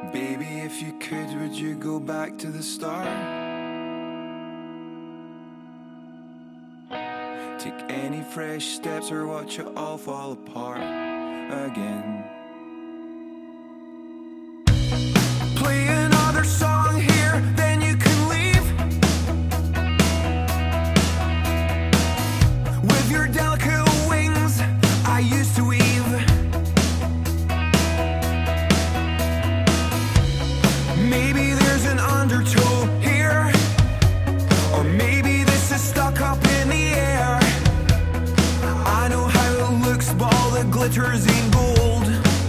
Baby, if you could, would you go back to the start? Take any fresh steps or watch it all fall apart again. Play another song here, then you can leave with your delicate wings I used to weave. Maybe there's an undertow here, or maybe this is stuck up in the air. I know how it looks, but all that glitters ain't gold.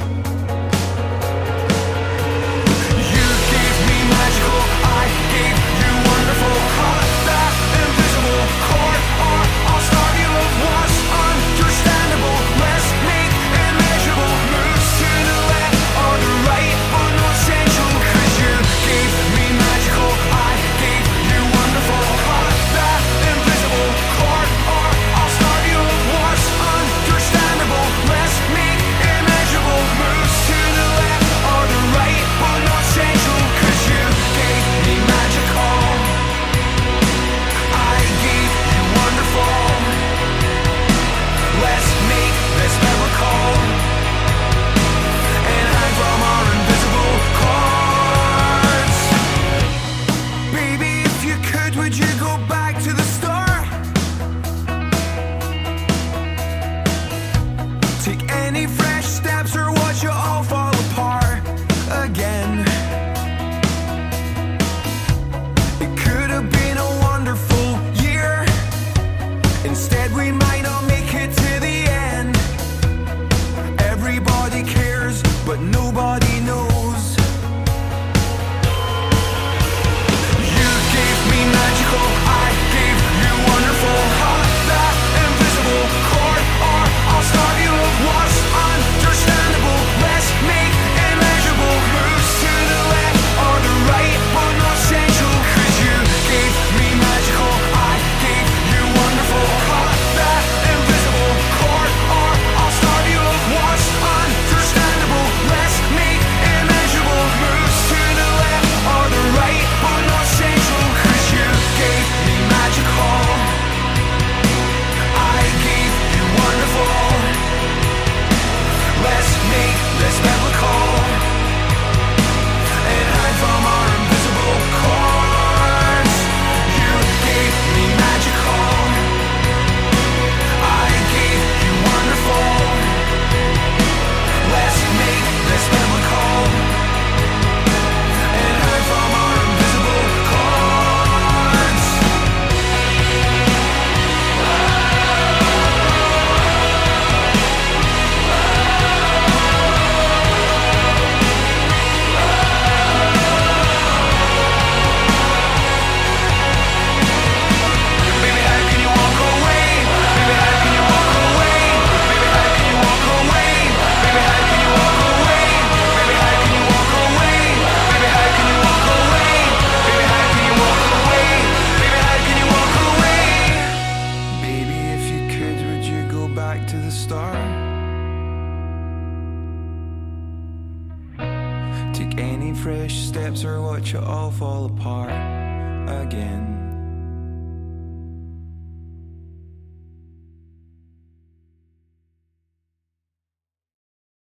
You gave me magical, I gave you wonderful. Cut that invisible cord, or I'll starve you of what's understandable. Let's make immeasurable moves to the left or the right, but no essential. Cause you gave me magical, I gave you wonderful. Cut that invisible cord, or I'll starve you of what's understandable. Let's make immeasurable moves to the left or the right, but no essential. Cause you gave me magical, I gave you wonderful. Let's make this biblical and hide from our invisible cords. Baby, if you could, would you go back to the start? Take any fresh steps or watch it all fall apart again. It could have been a wonderful year. Instead, we might not make it to the end. Everybody cares, but nobody knows. You gave me magical, I gave you wonderful. Cut that invisible cord, or I'll starve you of what's understandable. Let's make immeasurable moves to the left or the right, but no essential. Cause you gave me magical, I gave you wonderful. Cut that invisible cord, or I'll starve you of what's understandable. Let's make immeasurable moves to the left or the right, but no essential. Cause you gave me magical, I gave you wonderful. Let's make this biblical and hide from our invisible cords. You gave me magical, I gave you wonderful. Let's make this biblical and hide from our invisible cords. Baby, how can you walk away? Baby, how can you walk away? Baby, how can you walk away? Baby, how can you walk away? Baby, how can you walk away? Baby, how can you walk away? Baby, how can you walk away? Baby, how can you walk away? Baby, if you could, would you go back to the start? Take any fresh steps or watch it all fall apart again.